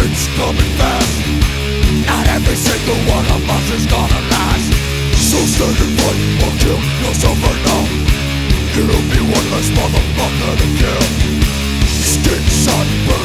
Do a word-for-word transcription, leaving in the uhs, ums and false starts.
It's coming fast. Not every single one of us is gonna last. So stand and fight or kill yourself right now. You'll be one less motherfucker to kill. Skin shot, burn